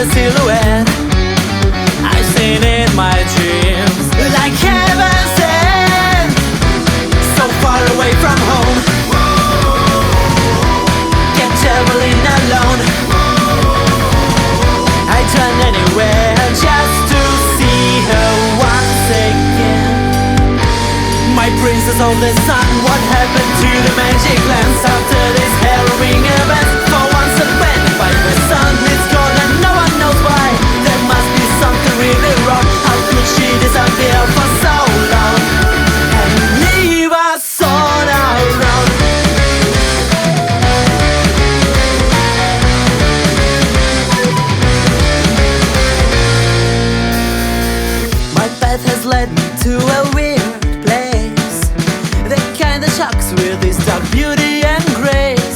silhouette I've seen in my dreams, like heaven sent, so far away from home, kept traveling alone. I turn anywhere just to see her once again. My princess of the sun, what happened to the magic lamps after this harrowing event? For once abandoned by the sun, it's gone and no one knows why. There must be something really wrong. How could she disappear for so long and leave us all around? My path has led me to a weird place, the kind that shocks with its dark beauty and grace.